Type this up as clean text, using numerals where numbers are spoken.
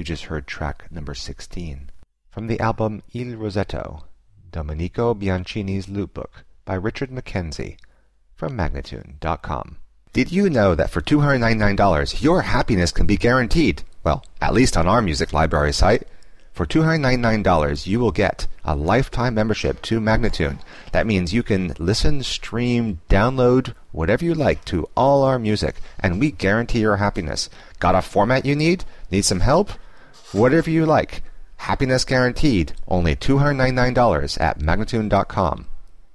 You just heard track number 16. From the album Il Rosetto, Domenico Bianchini's Lute Book by Richard Mackenzie from Magnatune.com. Did you know that for $299 your happiness can be guaranteed? Well, at least on our music library site. For $299 you will get a lifetime membership to Magnatune. That means you can listen, stream, download, whatever you like to all our music, and we guarantee your happiness. Got a format you need? Need some help? Whatever you like. Happiness guaranteed. Only $299 at Magnatune.com.